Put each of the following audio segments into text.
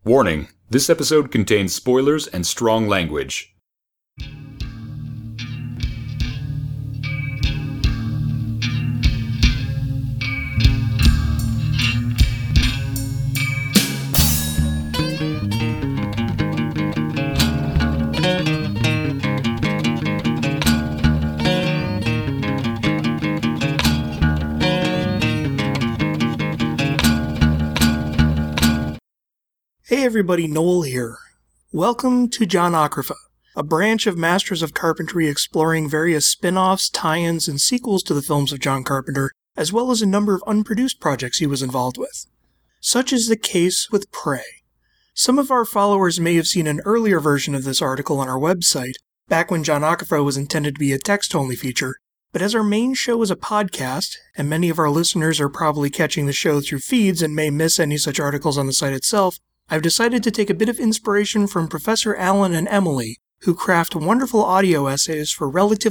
Warning, this episode contains spoilers and strong language. Hey everybody, Noel here. Welcome to Johnocrafa, a branch of Masters of Carpentry exploring various spin-offs, tie-ins, and sequels to the films of John Carpenter, as well as a number of unproduced projects he was involved with. Such is the case with Prey. Some of our followers may have seen an earlier version of this article on our website, back when Johnocrafa was intended to be a text-only feature, but as our main show is a podcast, and many of our listeners are probably catching the show through feeds and may miss any such articles on the site itself, I've decided to take a bit of inspiration from Professor Alan and Emily, who craft wonderful audio essays for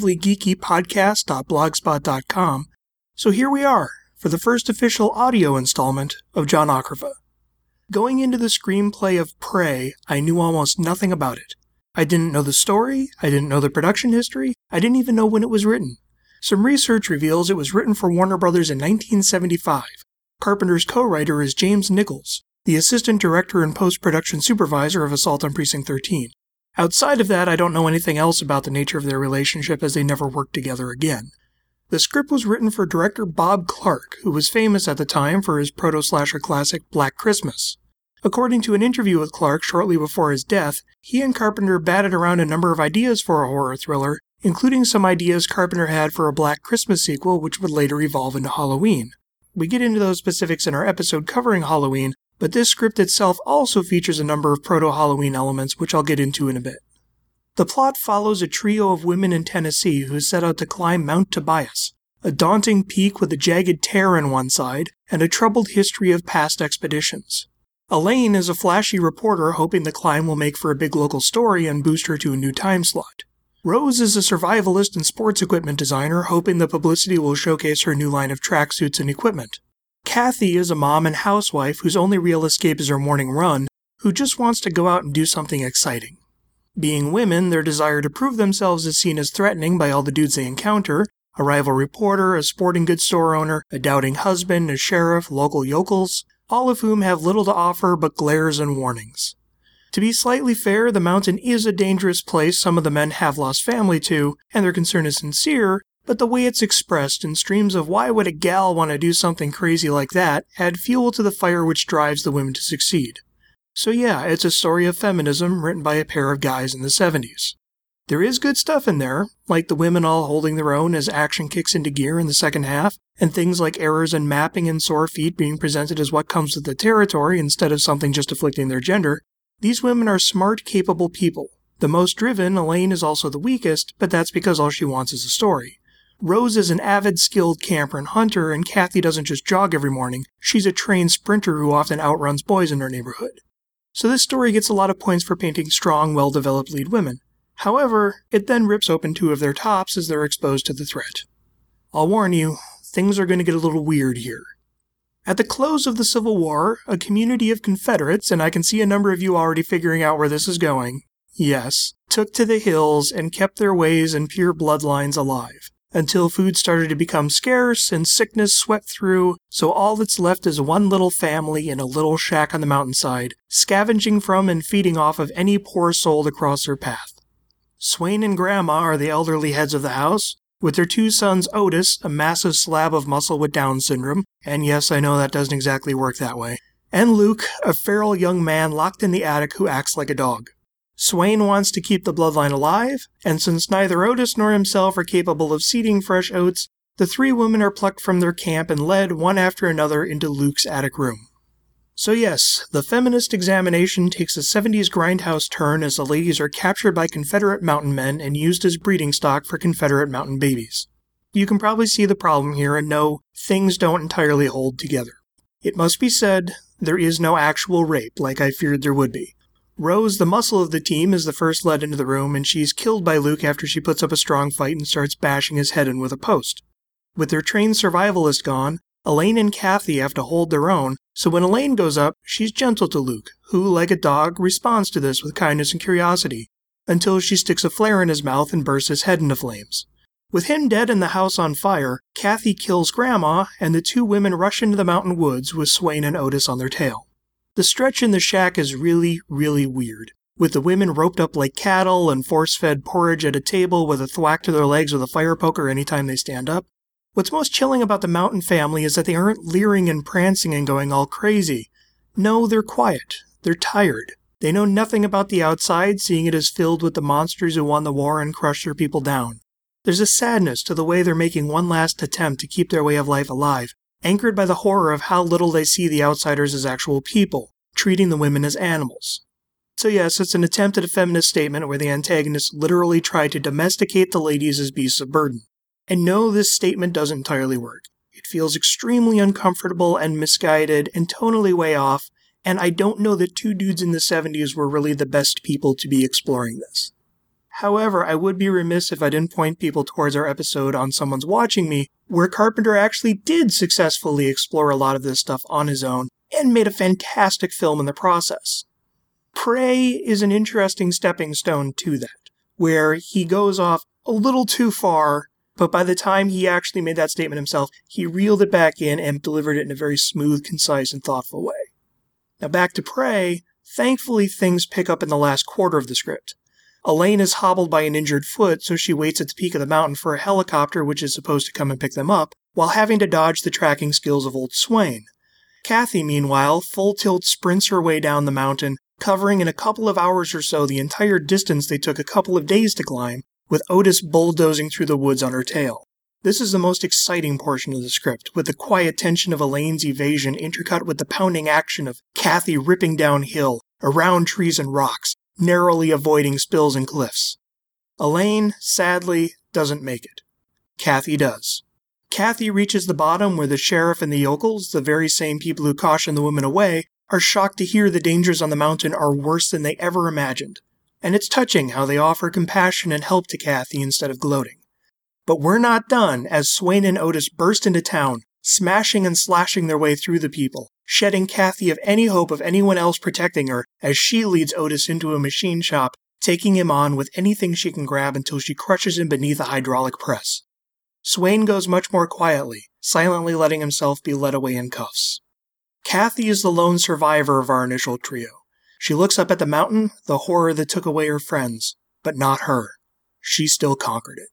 relativelygeekypodcast.blogspot.com. So here we are, for the first official audio installment of Johnocrafa. Going into the screenplay of Prey, I knew almost nothing about it. I didn't know the story, I didn't know the production history, I didn't even know when it was written. Some research reveals it was written for Warner Brothers in 1975. Carpenter's co-writer is James Nichols, the assistant director and post-production supervisor of Assault on Precinct 13. Outside of that, I don't know anything else about the nature of their relationship, as they never worked together again. The script was written for director Bob Clark, who was famous at the time for his proto-slasher classic Black Christmas. According to an interview with Clark shortly before his death, he and Carpenter batted around a number of ideas for a horror thriller, including some ideas Carpenter had for a Black Christmas sequel, which would later evolve into Halloween. We get into those specifics in our episode covering Halloween, but this script itself also features a number of proto-Halloween elements, which I'll get into in a bit. The plot follows a trio of women in Tennessee who set out to climb Mount Tobias, a daunting peak with a jagged tear in one side and a troubled history of past expeditions. Elaine is a flashy reporter hoping the climb will make for a big local story and boost her to a new time slot. Rose is a survivalist and sports equipment designer hoping the publicity will showcase her new line of tracksuits and equipment. Kathy is a mom and housewife whose only real escape is her morning run, who just wants to go out and do something exciting. Being women, their desire to prove themselves is seen as threatening by all the dudes they encounter: a rival reporter, a sporting goods store owner, a doubting husband, a sheriff, local yokels, all of whom have little to offer but glares and warnings. To be slightly fair, the mountain is a dangerous place some of the men have lost family to, and their concern is sincere, but the way it's expressed in streams of why would a gal want to do something crazy like that add fuel to the fire which drives the women to succeed. So yeah, it's a story of feminism written by a pair of guys in the 70s. There is good stuff in there, like the women all holding their own as action kicks into gear in the second half, and things like errors in mapping and sore feet being presented as what comes with the territory instead of something just afflicting their gender. These women are smart, capable people. The most driven, Elaine, is also the weakest, but that's because all she wants is a story. Rose is an avid, skilled camper and hunter, and Kathy doesn't just jog every morning, she's a trained sprinter who often outruns boys in her neighborhood. So this story gets a lot of points for painting strong, well-developed lead women. However, it then rips open two of their tops as they're exposed to the threat. I'll warn you, things are going to get a little weird here. At the close of the Civil War, a community of Confederates, and I can see a number of you already figuring out where this is going, yes, took to the hills and kept their ways and pure bloodlines alive, until food started to become scarce and sickness swept through, so all that's left is one little family in a little shack on the mountainside, scavenging from and feeding off of any poor soul to cross their path. Swain and Grandma are the elderly heads of the house, with their two sons Otis, a massive slab of muscle with Down syndrome, and yes, I know that doesn't exactly work that way, and Luke, a feral young man locked in the attic who acts like a dog. Swain wants to keep the bloodline alive, and since neither Otis nor himself are capable of seeding fresh oats, the three women are plucked from their camp and led one after another into Luke's attic room. So yes, the feminist examination takes a 70s grindhouse turn as the ladies are captured by Confederate mountain men and used as breeding stock for Confederate mountain babies. You can probably see the problem here and know things don't entirely hold together. It must be said, there is no actual rape like I feared there would be. Rose, the muscle of the team, is the first led into the room, and she's killed by Luke after she puts up a strong fight and starts bashing his head in with a post. With their trained survivalist gone, Elaine and Kathy have to hold their own, So when Elaine goes up, she's gentle to Luke, who, like a dog, responds to this with kindness and curiosity, until she sticks a flare in his mouth and bursts his head into flames. With him dead and the house on fire, Kathy kills Grandma, and the two women rush into the mountain woods with Swain and Otis on their tail. The stretch in the shack is really, really weird, with the women roped up like cattle and force-fed porridge at a table with a thwack to their legs with a fire poker anytime they stand up. What's most chilling about the Mountain family is that they aren't leering and prancing and going all crazy. No, they're quiet. They're tired. They know nothing about the outside, seeing it as filled with the monsters who won the war and crushed their people down. There's a sadness to the way they're making one last attempt to keep their way of life alive, anchored by the horror of how little they see the outsiders as actual people, treating the women as animals. So yes, it's an attempt at a feminist statement where the antagonists literally try to domesticate the ladies as beasts of burden. And no, this statement doesn't entirely work. It feels extremely uncomfortable and misguided and tonally way off, and I don't know that two dudes in the 70s were really the best people to be exploring this. However, I would be remiss if I didn't point people towards our episode on Someone's Watching Me, where Carpenter actually did successfully explore a lot of this stuff on his own, and made a fantastic film in the process. Prey is an interesting stepping stone to that, where he goes off a little too far, but by the time he actually made that statement himself, he reeled it back in and delivered it in a very smooth, concise, and thoughtful way. Now back to Prey, thankfully things pick up in the last quarter of the script. Elaine is hobbled by an injured foot, so she waits at the peak of the mountain for a helicopter which is supposed to come and pick them up, while having to dodge the tracking skills of old Swain. Kathy, meanwhile, full tilt sprints her way down the mountain, covering in a couple of hours or so the entire distance they took a couple of days to climb, with Otis bulldozing through the woods on her tail. This is the most exciting portion of the script, with the quiet tension of Elaine's evasion intercut with the pounding action of Kathy ripping downhill, around trees and rocks, narrowly avoiding spills and cliffs. Elaine, sadly, doesn't make it. Kathy does. Kathy reaches the bottom where the sheriff and the yokels, the very same people who caution the women away, are shocked to hear the dangers on the mountain are worse than they ever imagined. And it's touching how they offer compassion and help to Kathy instead of gloating. But we're not done as Swain and Otis burst into town, smashing and slashing their way through the people, shedding Kathy of any hope of anyone else protecting her as she leads Otis into a machine shop, taking him on with anything she can grab until she crushes him beneath a hydraulic press. Swain goes much more quietly, silently letting himself be led away in cuffs. Kathy is the lone survivor of our initial trio. She looks up at the mountain, the horror that took away her friends, but not her. She still conquered it.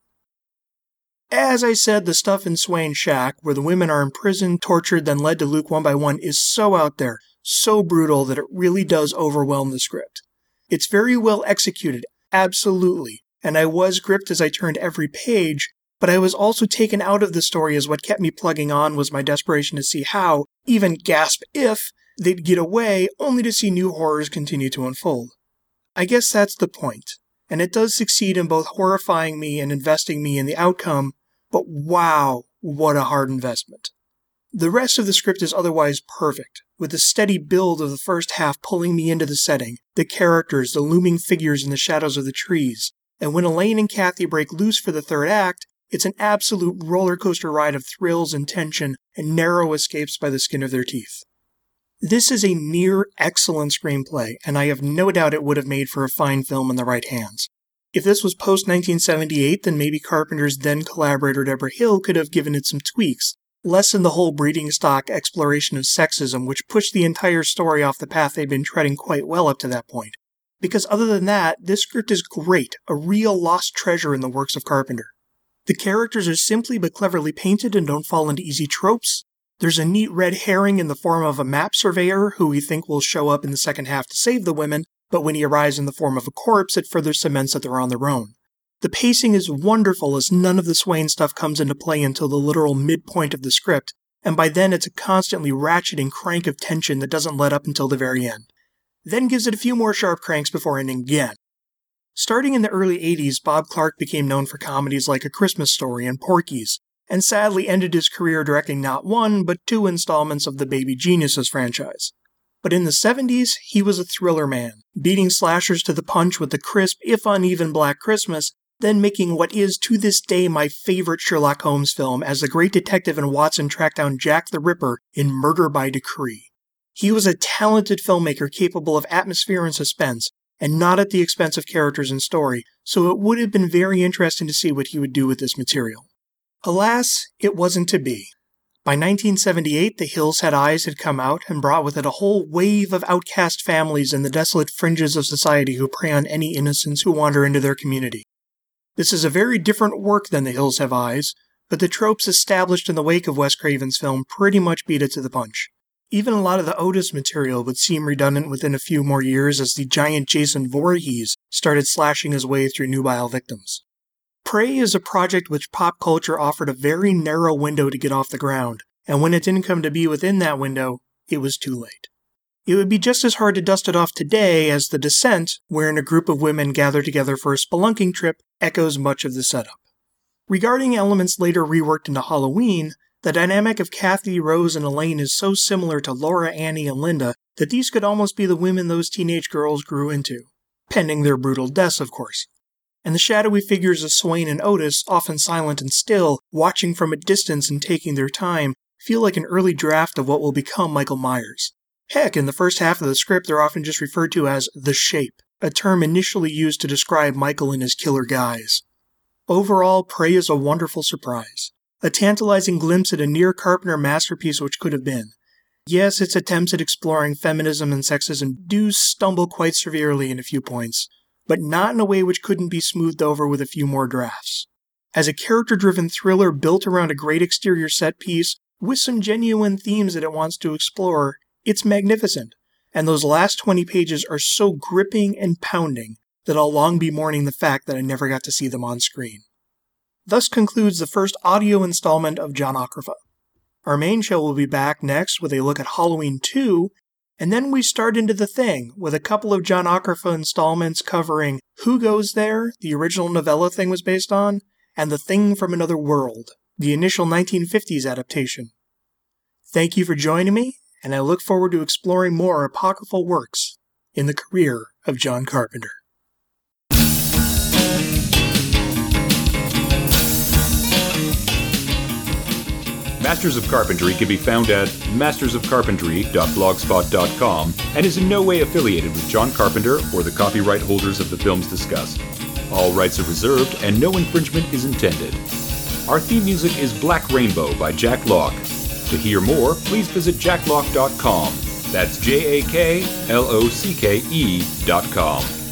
As I said, the stuff in Swain's shack, where the women are imprisoned, tortured, then led to Luke one by one, is so out there, so brutal that it really does overwhelm the script. It's very well executed, absolutely, and I was gripped as I turned every page, but I was also taken out of the story as what kept me plugging on was my desperation to see how, even gasp if, they'd get away only to see new horrors continue to unfold. I guess that's the point, and it does succeed in both horrifying me and investing me in the outcome, but wow, what a hard investment. The rest of the script is otherwise perfect, with the steady build of the first half pulling me into the setting, the characters, the looming figures in the shadows of the trees, and when Elaine and Kathy break loose for the third act, it's an absolute roller coaster ride of thrills and tension and narrow escapes by the skin of their teeth. This is a near excellent screenplay, and I have no doubt it would have made for a fine film in the right hands. If this was post-1978, then maybe Carpenter's then-collaborator Deborah Hill could have given it some tweaks, lessen the whole breeding stock exploration of sexism which pushed the entire story off the path they'd been treading quite well up to that point. Because other than that, this script is great, a real lost treasure in the works of Carpenter. The characters are simply but cleverly painted and don't fall into easy tropes. There's a neat red herring in the form of a map surveyor who we think will show up in the second half to save the women, but when he arrives in the form of a corpse, it further cements that they're on their own. The pacing is wonderful as none of the Swain stuff comes into play until the literal midpoint of the script, and by then it's a constantly ratcheting crank of tension that doesn't let up until the very end. Then gives it a few more sharp cranks before ending again. Starting in the early 80s, Bob Clark became known for comedies like A Christmas Story and Porky's, and sadly ended his career directing not one, but 2 installments of the Baby Geniuses franchise. But in the 70s, he was a thriller man, beating slashers to the punch with the crisp, if uneven Black Christmas, then making what is to this day my favorite Sherlock Holmes film as the great detective and Watson track down Jack the Ripper in Murder by Decree. He was a talented filmmaker capable of atmosphere and suspense, and not at the expense of characters and story, so it would have been very interesting to see what he would do with this material. Alas, it wasn't to be. By 1978, The Hills Had Eyes had come out and brought with it a whole wave of outcast families in the desolate fringes of society who prey on any innocents who wander into their community. This is a very different work than The Hills Have Eyes, but the tropes established in the wake of Wes Craven's film pretty much beat it to the punch. Even a lot of the Otis material would seem redundant within a few more years as the giant Jason Voorhees started slashing his way through nubile victims. Prey is a project which pop culture offered a very narrow window to get off the ground, and when it didn't come to be within that window, it was too late. It would be just as hard to dust it off today as The Descent, wherein a group of women gather together for a spelunking trip, echoes much of the setup. Regarding elements later reworked into Halloween, the dynamic of Kathy, Rose, and Elaine is so similar to Laura, Annie, and Linda that these could almost be the women those teenage girls grew into. Pending their brutal deaths, of course. And the shadowy figures of Swain and Otis, often silent and still, watching from a distance and taking their time, feel like an early draft of what will become Michael Myers. Heck, in the first half of the script they're often just referred to as the Shape, a term initially used to describe Michael and his killer guise. Overall, Prey is a wonderful surprise. A tantalizing glimpse at a near Carpenter masterpiece which could have been. Yes, its attempts at exploring feminism and sexism do stumble quite severely in a few points, but not in a way which couldn't be smoothed over with a few more drafts. As a character-driven thriller built around a great exterior set piece, with some genuine themes that it wants to explore, it's magnificent, and those last 20 pages are so gripping and pounding that I'll long be mourning the fact that I never got to see them on screen. Thus concludes the first audio installment of John Ocrafa. Our main show will be back next with a look at Halloween 2, and then we start into The Thing, with a couple of John Ocrafa installments covering Who Goes There, the original novella Thing was based on, and The Thing from Another World, the initial 1950s adaptation. Thank you for joining me, and I look forward to exploring more apocryphal works in the career of John Carpenter. Masters of Carpentry can be found at mastersofcarpentry.blogspot.com and is in no way affiliated with John Carpenter or the copyright holders of the films discussed. All rights are reserved and no infringement is intended. Our theme music is Black Rainbow by Jack Locke. To hear more, please visit jacklocke.com. That's JAKLOCKE.com.